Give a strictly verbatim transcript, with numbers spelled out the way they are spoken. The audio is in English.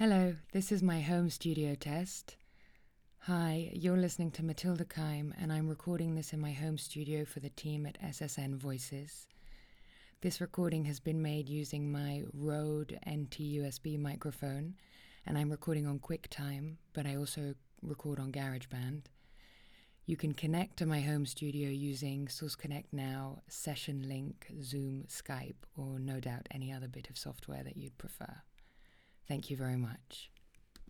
Hello, this is my home studio test. Hi, you're listening to Matilda Keim, and I'm recording this in my home studio for the team at S S N Voices. This recording has been made using my Rode N T U S B microphone, and I'm recording on QuickTime, but I also record on GarageBand. You can connect to my home studio using Source Connect Now, Session Link, Zoom, Skype, or no doubt any other bit of software that you'd prefer. Thank you very much.